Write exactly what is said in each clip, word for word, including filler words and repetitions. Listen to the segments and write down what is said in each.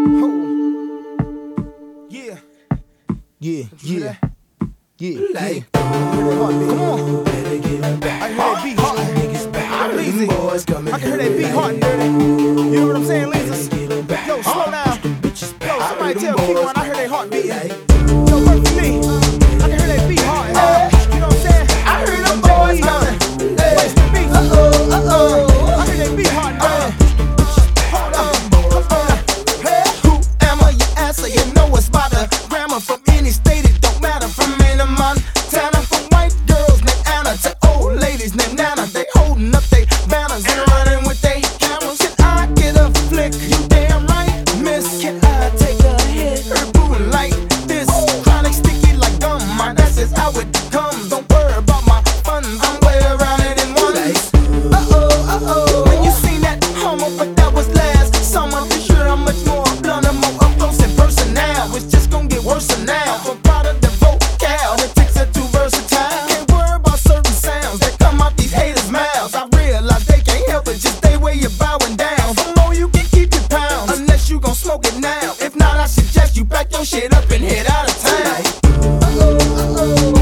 Yeah, yeah, yeah, yeah, like, yeah. Come on, I can hear that beat hard. Leezy, I can hear that beat hard and dirty. You know what I'm saying, Leezy? Yo, slow down. Yo, somebody tell King One I heard that heartbeat. Yo, work for me. I can hear that beat hard. You know what I'm saying? I heard them boys coming. Where's the beat? Uh oh, uh oh. I hear that beat hard and dirty. Hold up, hold up. Hey, who am I? You answer, you know what's by the grammar from any state. It don't matter from any Montana. From white girls named Anna to old ladies named Nana. They holding up they banners and running with they cameras. Can I get a flick? You damn right, miss. Can I take a hit? Her booing like this. Chronic sticky like gum. My that's just how it comes. Don't worry about my funds. I'm way around it in ones. Uh oh, uh oh. When you seen that homo, but that was last summer. For sure I'm much more blunt and more up close in person now. It's just gonna get worse now. From part of the vocal, the ticks are too versatile. Can't worry about certain sounds that come out these haters' mouths. I realize they can't help it, just stay where you're bowing down. For more you can keep your pounds, unless you gon' smoke it now. If not, I suggest you pack your shit up and head out of town. Uh-oh, uh-oh.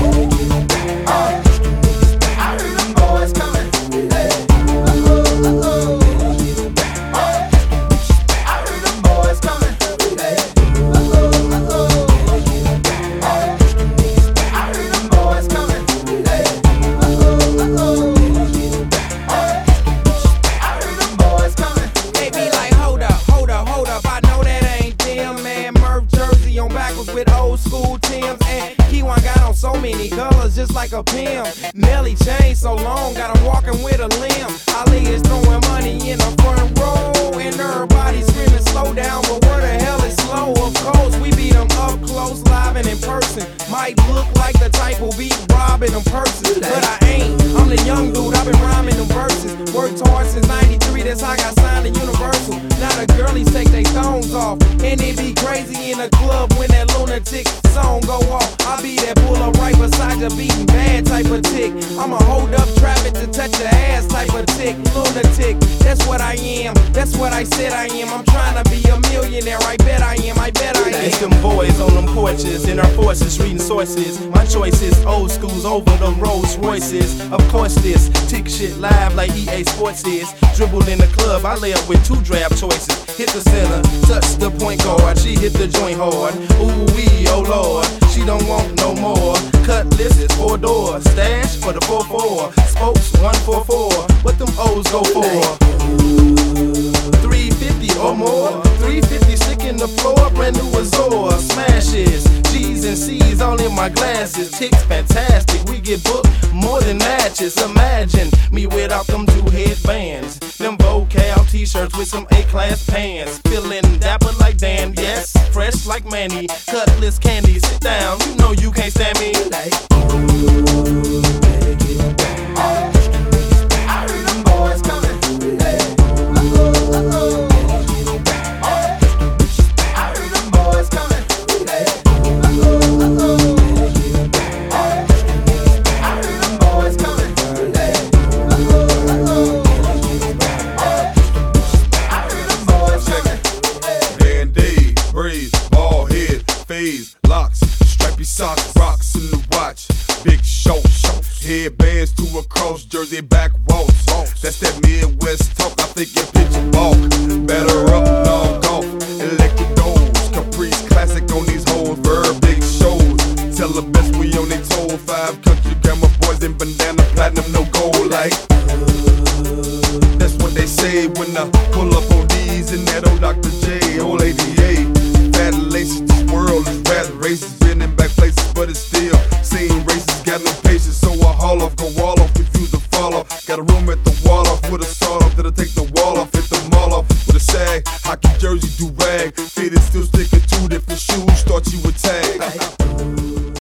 Uh, I heard them boys coming. Hey. Uh-oh, uh-oh. Uh, I heard them boys coming. Hey. Uh-oh, uh-oh. Uh, I heard them boys coming. Hey. Uh-oh, uh-oh. Uh, I heard them boys coming. They be like, hold up, hold up, hold up. I know that ain't them, man. Murph jersey on backwards with old school Timbs. And Keywan got on so many colors, just like a pimp. Melly chain so long, got him walking with a limb. Ali is throwing money in the front row, and everybody screaming slow down. But where the hell is slow? Of course, we beat them up close, live and in person. Might look like the type who beat robbing them purses, but I ain't. I'm the young dude, I've been rhyming them verses. Worked hard since ninety-three, that's how I got signed to Universal. Now the girlies take their thongs off, and they be crazy in the club when that lunatic song go off. I be that bull up right beside the beating bad type of tick. I'm a hold up traffic to touch the ass type of tick. Lunatic, that's what I am, that's what I said I am. I'm trying to be a millionaire, I bet I am, I bet I am. It's them boys on them porches, in our forces, reading sources. My choice is old schools over them Rolls Royces. Of course this, tick shit live like E A Sports is. Dribble in the club, I lay up with two draft choices. Hit the center, touch the point guard, she hit the joint hard. Ooh wee, oh lord, she don't want no more. Cutlass is four doors, stash for the four four. Spokes one four four, what them O's go for? three fifty or more, three fifty stick in the floor, brand new Azor. Smashes, G's and C's all in my glasses. Ticks fantastic, we get booked more than matches. Imagine me without them two headbands, them Vocal t-shirts with some A-class pants. Feeling dapper like Dan, yes, fresh like Manny. Cutlass candy, sit down, you know you can't stand me. Like, Uh, I heard them boys coming. Hey. Uh-oh, uh-oh. Uh, I heard them boys coming. Hey. Uh-oh, uh-oh. Uh, I heard them boys coming. Hey. Uh-oh, uh-oh. Uh, I heard them boys coming. Hey. Band-Aid, braids, ball head, phase, locks, stripy socks, rocks in the watch, big show, headbands to a cross, jersey back waltz. That's that Midwest talk, I think you picture bulk. Batter up, knock off, electric doors, Caprice classic on these hoes, verb big shows. Tell the best we on they told, five country grammar boys in bandana, platinum, no gold like. That's what they say when I pull up on these and that old Doctor J, old A D A. Fat laces, this world is rather racist.